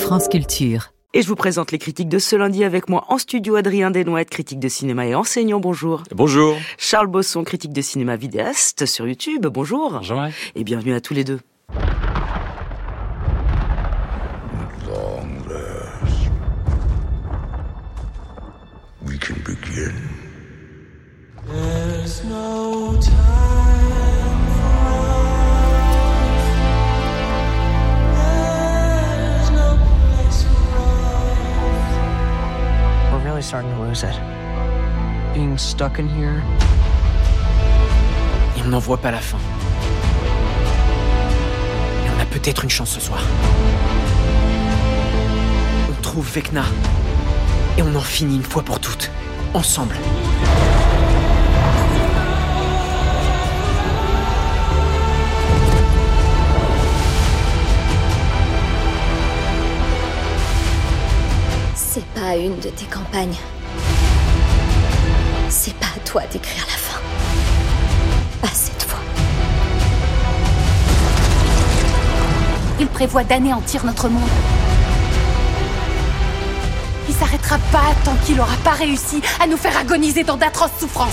France Culture. Et je vous présente les critiques de ce lundi avec moi en studio Adrien Desnouettes, critique de cinéma et enseignant, bonjour. Bonjour. Charles Bosson, critique de cinéma vidéaste sur YouTube, bonjour. Bonjour. Et bienvenue à tous les deux. We can begin. There's no time for us. There's no place for us. We're really starting to lose it. Being stuck in here. Et on n'en voit pas la fin. Mais on a peut-être une chance ce soir. On trouve Vecna. Et on en finit une fois pour toutes. Ensemble. C'est pas une de tes campagnes. C'est pas à toi d'écrire la fin. Pas cette fois. Il prévoit d'anéantir notre monde. Il s'arrêtera pas tant qu'il aura pas réussi à nous faire agoniser dans d'atroces souffrances.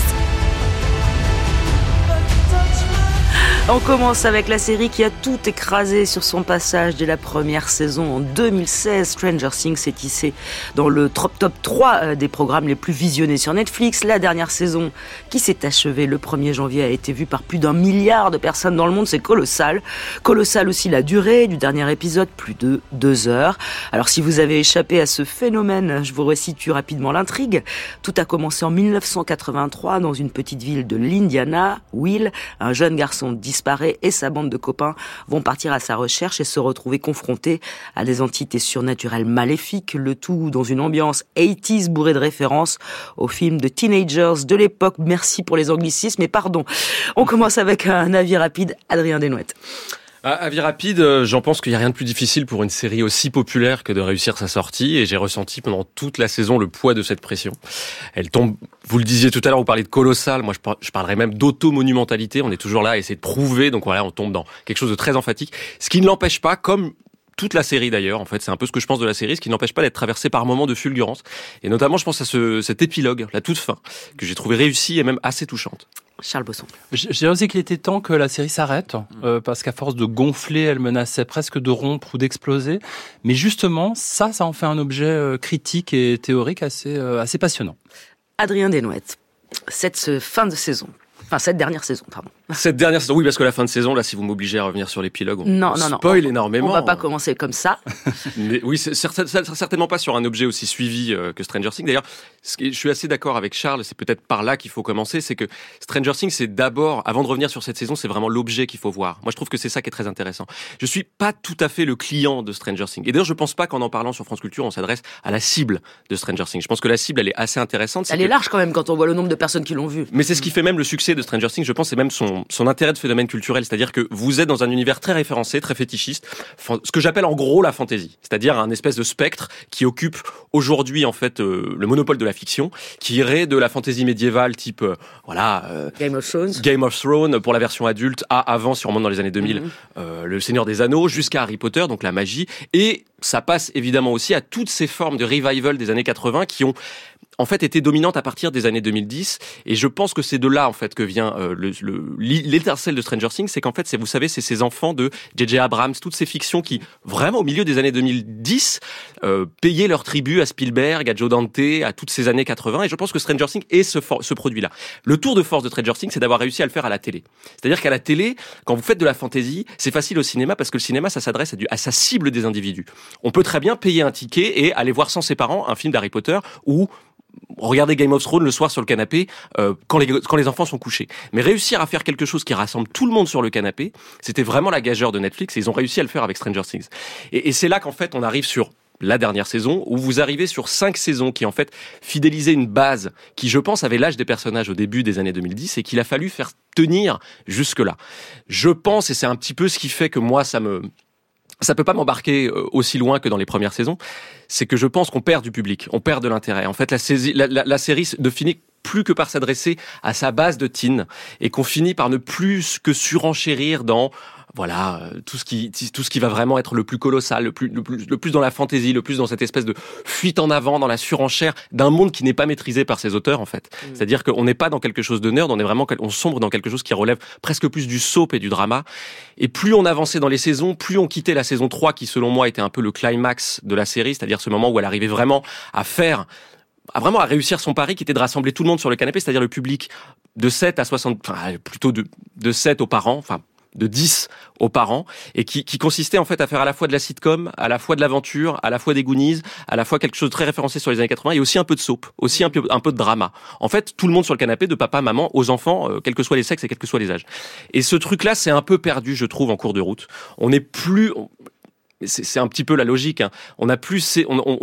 On commence avec la série qui a tout écrasé sur son passage dès la première saison en 2016. Stranger Things s'est hissé dans le top 3 des programmes les plus visionnés sur Netflix. La dernière saison qui s'est achevée le 1er janvier a été vue par plus d'1 milliard de personnes dans le monde. C'est colossal. Colossal aussi la durée du dernier épisode, plus de 2 heures. Alors si vous avez échappé à ce phénomène, je vous resitue rapidement l'intrigue. Tout a commencé en 1983 dans une petite ville de l'Indiana. Will, un jeune garçon disparaît et sa bande de copains vont partir à sa recherche et se retrouver confrontés à des entités surnaturelles maléfiques, le tout dans une ambiance 80s bourrée de références aux films de teenagers de l'époque. Merci pour les anglicismes et pardon. On commence avec un avis rapide, Adrien Desnouettes. Avis rapide, j'en pense qu'il n'y a rien de plus difficile pour une série aussi populaire que de réussir sa sortie, et j'ai ressenti pendant toute la saison le poids de cette pression. Elle tombe, vous le disiez tout à l'heure, vous parlez de colossal, moi je parlerais même d'automonumentalité, on est toujours là à essayer de prouver, donc voilà, on tombe dans quelque chose de très emphatique, ce qui ne l'empêche pas, comme toute la série d'ailleurs, en fait, c'est un peu ce que je pense de la série, ce qui n'empêche pas d'être traversé par moments de fulgurance, et notamment je pense à cet épilogue, la toute fin, que j'ai trouvé réussie et même assez touchante. Charles Bosson. Je dirais aussi qu'il était temps que la série s'arrête, parce qu'à force de gonfler, elle menaçait presque de rompre ou d'exploser. Mais justement, ça en fait un objet critique et théorique assez passionnant. Adrien Desnouettes, cette dernière saison, pardon. Cette dernière saison, oui, parce que la fin de saison, là, si vous m'obligez à revenir sur l'épilogue, on spoil énormément. On va pas commencer comme ça. Mais oui, c'est certainement pas sur un objet aussi suivi que Stranger Things. D'ailleurs, je suis assez d'accord avec Charles, c'est peut-être par là qu'il faut commencer, c'est que Stranger Things, c'est d'abord, avant de revenir sur cette saison, c'est vraiment l'objet qu'il faut voir. Moi, je trouve que c'est ça qui est très intéressant. Je suis pas tout à fait le client de Stranger Things. Et d'ailleurs, je pense pas qu'en parlant sur France Culture, on s'adresse à la cible de Stranger Things. Je pense que la cible, elle est assez intéressante. Elle est large quand même quand on voit le nombre de personnes qui l'ont vu. Mais c'est ce qui fait même le succès de Stranger Things, je pense, c'est même son intérêt de phénomène culturel, c'est-à-dire que vous êtes dans un univers très référencé, très fétichiste, ce que j'appelle en gros la fantaisie, c'est-à-dire un espèce de spectre qui occupe aujourd'hui en fait le monopole de la fiction, qui irait de la fantaisie médiévale type Game of Thrones pour la version adulte à avant, si on remonte dans les années 2000, le Seigneur des Anneaux, jusqu'à Harry Potter, donc la magie, et ça passe évidemment aussi à toutes ces formes de revival des années 80 qui ont en fait été dominante à partir des années 2010, et je pense que c'est de là en fait que vient l'étincelle de Stranger Things, c'est qu'en fait vous savez c'est ces enfants de J.J. Abrams, toutes ces fictions qui vraiment au milieu des années 2010 payaient leur tribut à Spielberg, à Joe Dante, à toutes ces années 80, et je pense que Stranger Things est ce produit-là. Le tour de force de Stranger Things, c'est d'avoir réussi à le faire à la télé. C'est-à-dire qu'à la télé, quand vous faites de la fantasy, c'est facile au cinéma parce que le cinéma ça s'adresse à sa cible des individus. On peut très bien payer un ticket et aller voir sans ses parents un film d'Harry Potter ou regarder Game of Thrones le soir sur le canapé quand les enfants sont couchés. Mais réussir à faire quelque chose qui rassemble tout le monde sur le canapé, c'était vraiment la gageure de Netflix, et ils ont réussi à le faire avec Stranger Things. Et c'est là qu'en fait on arrive sur la dernière saison, où vous arrivez sur 5 saisons qui en fait fidélisaient une base qui, je pense, avait l'âge des personnages au début des années 2010 et qu'il a fallu faire tenir jusque-là. Je pense, et c'est un petit peu ce qui fait que moi ça peut pas m'embarquer aussi loin que dans les premières saisons, c'est que je pense qu'on perd du public, on perd de l'intérêt. En fait, la série ne finit plus que par s'adresser à sa base de teen, et qu'on finit par ne plus que surenchérir dans voilà, tout ce qui va vraiment être le plus colossal, le plus dans la fantaisie, le plus dans cette espèce de fuite en avant, dans la surenchère d'un monde qui n'est pas maîtrisé par ses auteurs, en fait. C'est-à-dire qu'on n'est pas dans quelque chose de nerd, on sombre dans quelque chose qui relève presque plus du soap et du drama. Et plus on avançait dans les saisons, plus on quittait la saison 3, qui selon moi était un peu le climax de la série, c'est-à-dire ce moment où elle arrivait vraiment à réussir son pari, qui était de rassembler tout le monde sur le canapé, c'est-à-dire le public de 7 à 60, enfin, plutôt de 7 aux parents, enfin, de 10 aux parents, et qui consistait en fait à faire à la fois de la sitcom, à la fois de l'aventure, à la fois des Goonies, à la fois quelque chose de très référencé sur les années 80, et aussi un peu de soap, aussi un peu de drama. En fait, tout le monde sur le canapé, de papa, maman, aux enfants, quels que soient les sexes et quels que soient les âges. Et ce truc-là, c'est un peu perdu, je trouve, en cours de route. C'est un petit peu la logique, hein. On a plus,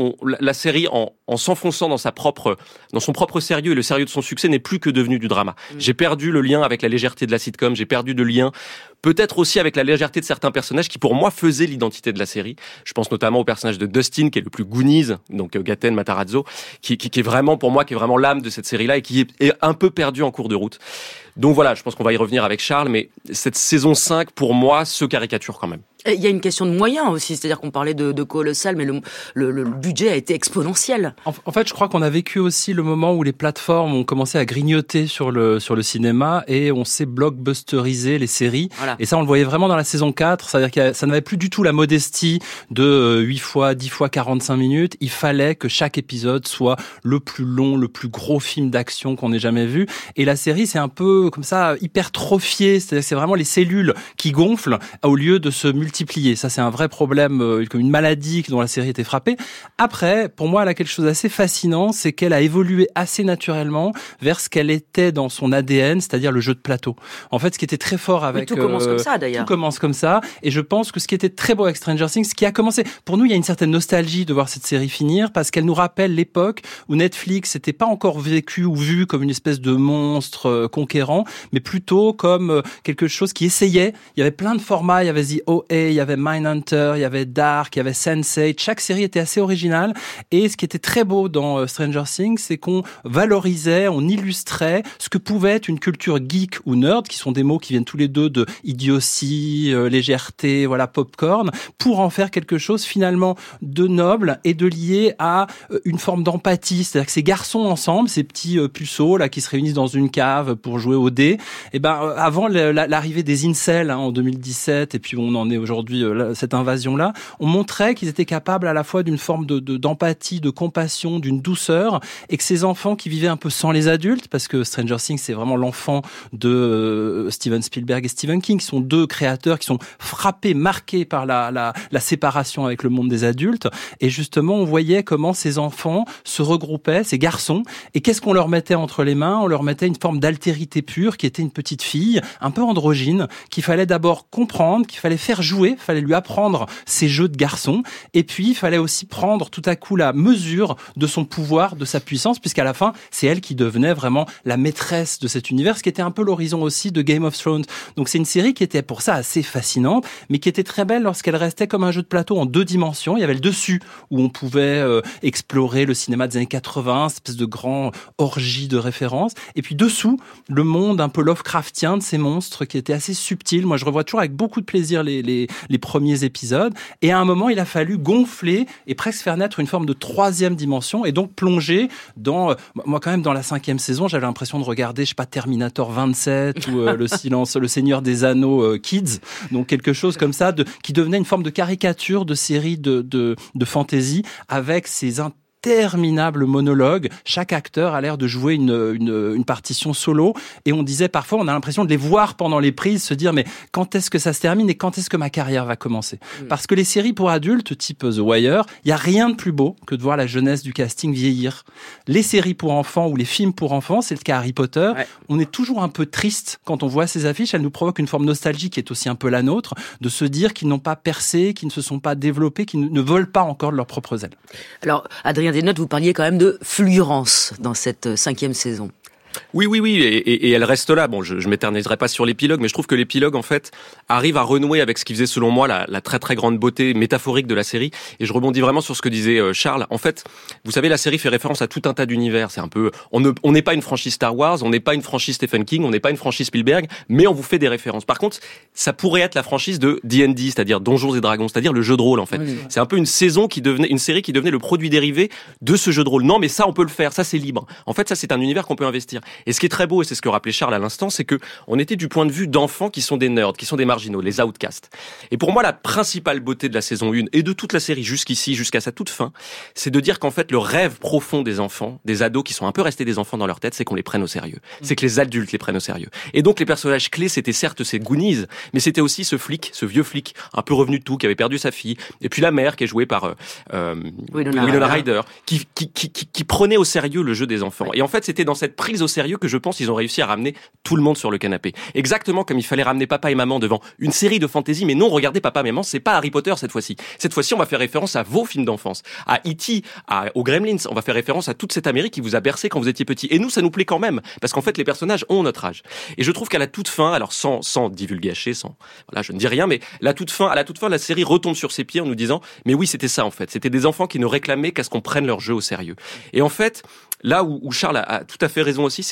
la série en s'enfonçant dans son propre sérieux, et le sérieux de son succès n'est plus que devenu du drama. J'ai perdu le lien avec la légèreté de la sitcom, j'ai perdu de lien peut-être aussi avec la légèreté de certains personnages qui pour moi faisaient l'identité de la série. Je pense notamment au personnage de Dustin, qui est le plus Goonies, donc Gaten Matarazzo, qui est vraiment pour moi, qui est vraiment l'âme de cette série-là et qui est un peu perdu en cours de route. Donc voilà, je pense qu'on va y revenir avec Charles, mais cette saison 5 pour moi se caricature quand même. Il y a une question de moyens aussi, c'est-à-dire qu'on parlait de colossal, mais le budget a été exponentiel. En fait, je crois qu'on a vécu aussi le moment où les plateformes ont commencé à grignoter sur le cinéma et on s'est blockbusterisé les séries. Voilà. Et ça, on le voyait vraiment dans la saison 4, c'est-à-dire que ça n'avait plus du tout la modestie de 8 fois, 10 fois 45 minutes. Il fallait que chaque épisode soit le plus long, le plus gros film d'action qu'on ait jamais vu. Et la série, c'est un peu comme ça, hypertrophiée, c'est-à-dire que c'est vraiment les cellules qui gonflent au lieu de se multiplier. Ça, c'est un vrai problème, comme une maladie dont la série était frappée. Après, pour moi, elle a quelque chose d'assez fascinant, c'est qu'elle a évolué assez naturellement vers ce qu'elle était dans son ADN, c'est-à-dire le jeu de plateau. En fait, ce qui était très fort avec... Oui, tout commence comme ça, d'ailleurs. Tout commence comme ça. Et je pense que ce qui était très beau avec Stranger Things, ce qui a commencé... Pour nous, il y a une certaine nostalgie de voir cette série finir, parce qu'elle nous rappelle l'époque où Netflix n'était pas encore vécu ou vu comme une espèce de monstre conquérant, mais plutôt comme quelque chose qui essayait. Il y avait plein de formats, il y avait The OA, il y avait Mindhunter, il y avait Dark, il y avait Sense8. Chaque série était assez originale. Et ce qui était très beau dans Stranger Things, c'est qu'on valorisait, on illustrait ce que pouvait être une culture geek ou nerd, qui sont des mots qui viennent tous les deux de idiotie, légèreté, voilà, popcorn, pour en faire quelque chose finalement de noble et de lié à une forme d'empathie. C'est-à-dire que ces garçons ensemble, ces petits puceaux là qui se réunissent dans une cave pour jouer au dé, et ben avant l'arrivée des incels en 2017 et puis on en est aujourd'hui cette invasion là, on montrait qu'ils étaient capables à la fois d'une forme d'empathie, de compassion, d'une douceur, et que ces enfants qui vivaient un peu sans les adultes, parce que Stranger Things c'est vraiment l'enfant de Steven Spielberg et Stephen King, qui sont deux créateurs qui sont frappés, marqués par la séparation avec le monde des adultes, et justement on voyait comment ces enfants se regroupaient, ces garçons, et qu'est-ce qu'on leur mettait entre les mains? On leur mettait une forme d'altérité pure qui était une petite fille, un peu androgyne, qu'il fallait d'abord comprendre, qu'il fallait faire jouer, il fallait lui apprendre ses jeux de garçon, et puis il fallait aussi prendre tout à coup la mesure de son pouvoir, de sa puissance, puisqu'à la fin, c'est elle qui devenait vraiment la maîtresse de cet univers, ce qui était un peu l'horizon aussi de Game of Thrones. Donc c'est une série qui était pour ça assez fascinante, mais qui était très belle lorsqu'elle restait comme un jeu de plateau en 2 dimensions. Il y avait le dessus, où on pouvait explorer le cinéma des années 80, cette espèce de grand orgie de références, et puis dessous, le monde un peu Lovecraftien de ces monstres qui étaient assez subtils. Moi, je revois toujours avec beaucoup de plaisir les premiers épisodes, et à un moment, il a fallu gonfler et presque faire naître une forme de 3e dimension, et donc plonger dans... Moi, quand même, dans la 5e saison, j'avais l'impression de regarder, je sais pas, Terminator 27 ou le Seigneur des Anneaux Kids, donc quelque chose comme ça, qui devenait une forme de caricature de série de fantasy, avec ces interminable monologue. Chaque acteur a l'air de jouer une partition solo, et on disait parfois, on a l'impression de les voir pendant les prises se dire mais quand est-ce que ça se termine et quand est-ce que ma carrière va commencer? Parce que les séries pour adultes type The Wire, il y a rien de plus beau que de voir la jeunesse du casting vieillir. Les séries pour enfants ou les films pour enfants, c'est le cas Harry Potter, ouais. On est toujours un peu triste quand on voit ces affiches, elles nous provoquent une forme nostalgique qui est aussi un peu la nôtre, de se dire qu'ils n'ont pas percé, qu'ils ne se sont pas développés, qu'ils ne volent pas encore de leurs propres ailes. Alors, Adrien Desnottes, vous parliez quand même de fulgurance dans cette 5e saison. Oui, et elle reste là. Bon, je m'éterniserai pas sur l'épilogue, mais je trouve que l'épilogue, en fait, arrive à renouer avec ce qui faisait, selon moi, la très très grande beauté métaphorique de la série. Et je rebondis vraiment sur ce que disait Charles. En fait, vous savez, la série fait référence à tout un tas d'univers. C'est un peu, on n'est pas une franchise Star Wars, on n'est pas une franchise Stephen King, on n'est pas une franchise Spielberg, mais on vous fait des références. Par contre, ça pourrait être la franchise de D&D, c'est-à-dire Donjons et Dragons, c'est-à-dire le jeu de rôle, en fait. Oui. C'est un peu une série qui devenait le produit dérivé de ce jeu de rôle. Non, mais ça, on peut le faire. Ça, c'est libre. En fait, ça, c'est un univers qu'on peut investir. Et ce qui est très beau, et c'est ce que rappelait Charles à l'instant, c'est que on était du point de vue d'enfants qui sont des nerds, qui sont des marginaux, les outcasts. Et pour moi, la principale beauté de la saison 1 et de toute la série jusqu'ici, jusqu'à sa toute fin, c'est de dire qu'en fait, le rêve profond des enfants, des ados qui sont un peu restés des enfants dans leur tête, c'est qu'on les prenne au sérieux. C'est que les adultes les prennent au sérieux. Et donc, les personnages clés, c'était certes ces Goonies, mais c'était aussi ce vieux flic, un peu revenu de tout, qui avait perdu sa fille, et puis la mère, qui est jouée par Winona Ryder, qui prenait au sérieux le jeu des enfants. Et en fait, c'était dans cette prise au sérieux que je pense qu'ils ont réussi à ramener tout le monde sur le canapé. Exactement comme il fallait ramener papa et maman devant une série de fantasy, mais non, regardez papa et maman, c'est pas Harry Potter cette fois-ci. Cette fois-ci, on va faire référence à vos films d'enfance, à E.T., aux Gremlins, on va faire référence à toute cette Amérique qui vous a bercé quand vous étiez petit. Et nous, ça nous plaît quand même, parce qu'en fait, les personnages ont notre âge. Et je trouve qu'à la toute fin, alors sans divulgacher, voilà, je ne dis rien, mais à la toute fin, la série retombe sur ses pieds en nous disant, mais oui, c'était ça en fait. C'était des enfants qui ne réclamaient qu'à ce qu'on prenne leur jeu au sérieux. Et en fait, là où Charles a tout à fait raison aussi,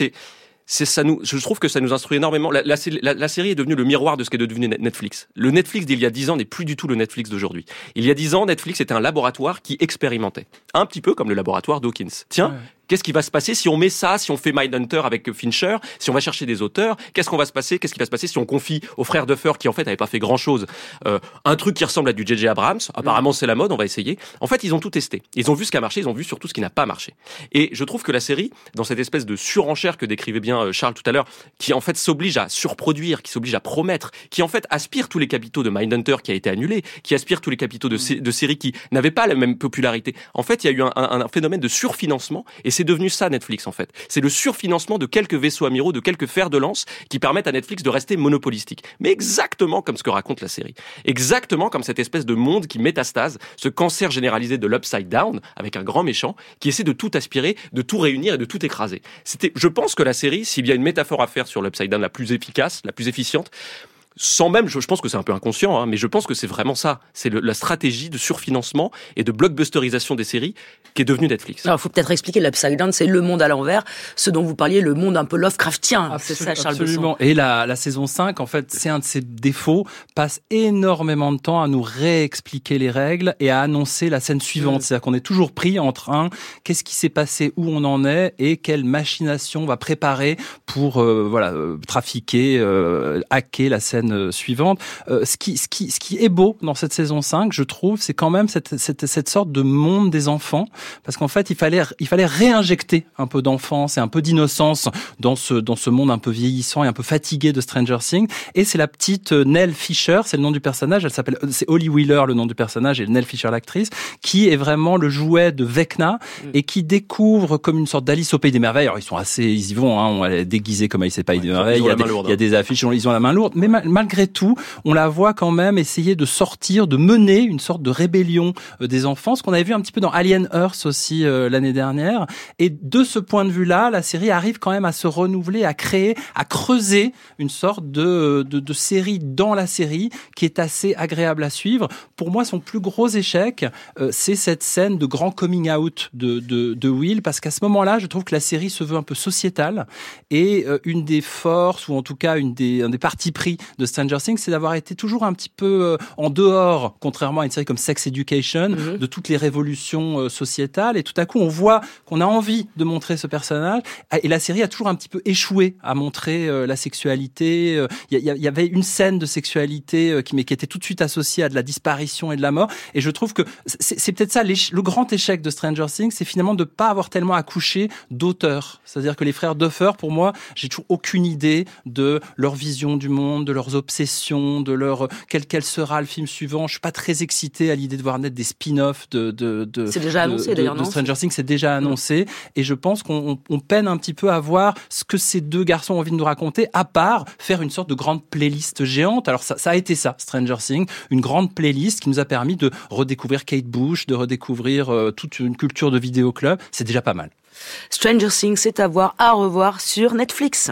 je trouve que ça nous instruit énormément. La série est devenue le miroir de ce qu'est devenu Netflix. Le Netflix d'il y a 10 ans n'est plus du tout le Netflix d'aujourd'hui. Il y a 10 ans, Netflix était un laboratoire qui expérimentait. Un petit peu comme le laboratoire Dawkins. Tiens, qu'est-ce qui va se passer si on met ça, si on fait Mindhunter avec Fincher, si on va chercher des auteurs, qu'est-ce qui va se passer si on confie aux frères Duffer qui en fait n'avaient pas fait grand-chose, un truc qui ressemble à du J.J. Abrams, apparemment c'est la mode, on va essayer. En fait, ils ont tout testé. Ils ont vu ce qui a marché, ils ont vu surtout ce qui n'a pas marché. Et je trouve que la série, dans cette espèce de surenchère que décrivait bien Charles tout à l'heure, qui en fait s'oblige à surproduire, qui s'oblige à promettre, qui en fait aspire tous les capitaux de Mindhunter qui a été annulé, qui aspire tous les capitaux de séries qui n'avaient pas la même popularité. En fait, il y a eu un phénomène de surfinancement et c'est devenu ça Netflix en fait. C'est le surfinancement de quelques vaisseaux amiraux, de quelques fers de lance qui permettent à Netflix de rester monopolistique. Mais exactement comme ce que raconte la série. Exactement comme cette espèce de monde qui métastase, ce cancer généralisé de l'upside down avec un grand méchant qui essaie de tout aspirer, de tout réunir et de tout écraser. Je pense que la série, s'il y a une métaphore à faire sur l'upside down la plus efficace, la plus efficiente, sans même, je pense que c'est un peu inconscient, mais je pense que c'est vraiment ça. C'est la stratégie de surfinancement et de blockbusterisation des séries qui est devenue Netflix. Alors, il faut peut-être expliquer l'Upside Down, c'est le monde à l'envers, ce dont vous parliez, le monde un peu Lovecraftien. C'est ça, Charles Absolument. Besson. Et la saison 5, en fait, c'est un de ses défauts, passe énormément de temps à nous réexpliquer les règles et à annoncer la scène suivante. C'est-à-dire qu'on est toujours pris entre qu'est-ce qui s'est passé, où on en est et quelle machination on va préparer pour trafiquer, hacker la scène suivante. Ce qui est beau dans cette saison 5, je trouve, c'est quand même cette sorte de monde des enfants, parce qu'en fait, il fallait réinjecter un peu d'enfance et un peu d'innocence dans ce monde un peu vieillissant et un peu fatigué de Stranger Things. Et c'est la petite Nell Fisher, c'est le nom du personnage, c'est Holly Wheeler le nom du personnage et Nell Fisher l'actrice, qui est vraiment le jouet de Vecna et qui découvre comme une sorte d'Alice au Pays des Merveilles. Alors ils y vont, on est déguisés comme Alice au Pays des Merveilles. Il y a des affiches, ils ont la main lourde, mais malgré tout, on la voit quand même essayer de sortir, de mener une sorte de rébellion des enfants, ce qu'on avait vu un petit peu dans Alien Earth aussi l'année dernière. Et de ce point de vue-là, la série arrive quand même à se renouveler, à créer, à creuser une sorte de série dans la série qui est assez agréable à suivre. Pour moi, son plus gros échec, c'est cette scène de grand coming out de Will, parce qu'à ce moment-là, je trouve que la série se veut un peu sociétale et une des forces, ou en tout cas un des partis pris de Stranger Things, c'est d'avoir été toujours un petit peu en dehors, contrairement à une série comme Sex Education, de toutes les révolutions sociétales. Et tout à coup, on voit qu'on a envie de montrer ce personnage. Et la série a toujours un petit peu échoué à montrer la sexualité. Il y avait une scène de sexualité qui était tout de suite associée à de la disparition et de la mort. Et je trouve que c'est peut-être ça, le grand échec de Stranger Things, c'est finalement de pas avoir tellement accouché d'auteurs. C'est-à-dire que les frères Duffer, pour moi, j'ai toujours aucune idée de leur vision du monde, de leurs leurs obsessions, de leur quel sera le film suivant. Je suis pas très excité à l'idée de voir naître des spin-offs c'est déjà annoncé d'ailleurs, de non ? Stranger Things, c'est déjà annoncé, et je pense qu'on peine un petit peu à voir ce que ces deux garçons ont envie de nous raconter, à part faire une sorte de grande playlist géante. Alors ça a été ça, Stranger Things, une grande playlist qui nous a permis de redécouvrir Kate Bush, de redécouvrir toute une culture de vidéoclub. C'est déjà pas mal. Stranger Things, c'est à revoir sur Netflix.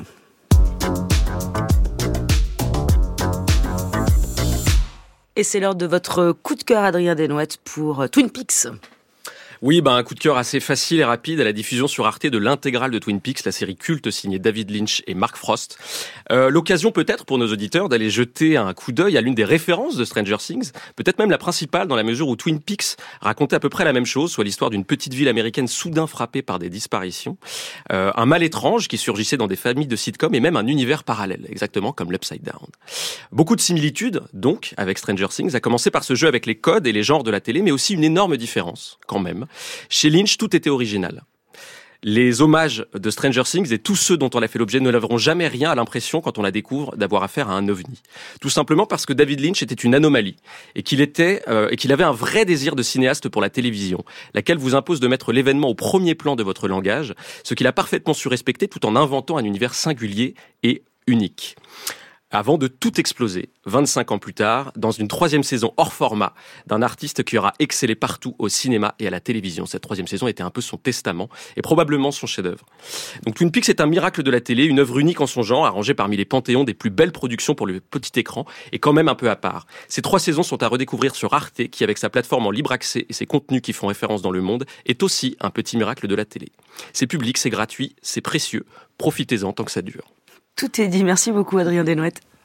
Et c'est l'heure de votre coup de cœur, Adrien Desnouettes, pour Twin Peaks. Oui, un coup de cœur assez facile et rapide à la diffusion sur Arte de l'intégrale de Twin Peaks, la série culte signée David Lynch et Mark Frost. L'occasion peut-être pour nos auditeurs d'aller jeter un coup d'œil à l'une des références de Stranger Things, peut-être même la principale dans la mesure où Twin Peaks racontait à peu près la même chose, soit l'histoire d'une petite ville américaine soudain frappée par des disparitions, un mal étrange qui surgissait dans des familles de sitcoms et même un univers parallèle, exactement comme l'Upside Down. Beaucoup de similitudes, donc, avec Stranger Things, à commencer par ce jeu avec les codes et les genres de la télé, mais aussi une énorme différence, quand même. Chez Lynch, tout était original. Les hommages de Stranger Things et tous ceux dont on a fait l'objet ne lèveront jamais rien à l'impression quand on la découvre d'avoir affaire à un ovni. Tout simplement parce que David Lynch était une anomalie et qu'il avait un vrai désir de cinéaste pour la télévision, laquelle vous impose de mettre l'événement au premier plan de votre langage, ce qu'il a parfaitement su respecter tout en inventant un univers singulier et unique. Avant de tout exploser, 25 ans plus tard, dans une 3e saison hors format d'un artiste qui aura excellé partout au cinéma et à la télévision. Cette 3e saison était un peu son testament et probablement son chef-d'œuvre. Donc Twin Peaks est un miracle de la télé, une œuvre unique en son genre, arrangée parmi les panthéons des plus belles productions pour le petit écran et quand même un peu à part. Ces 3 saisons sont à redécouvrir sur Arte, qui avec sa plateforme en libre accès et ses contenus qui font référence dans le monde, est aussi un petit miracle de la télé. C'est public, c'est gratuit, c'est précieux. Profitez-en tant que ça dure. Tout est dit. Merci beaucoup, Adrien Desnouettes.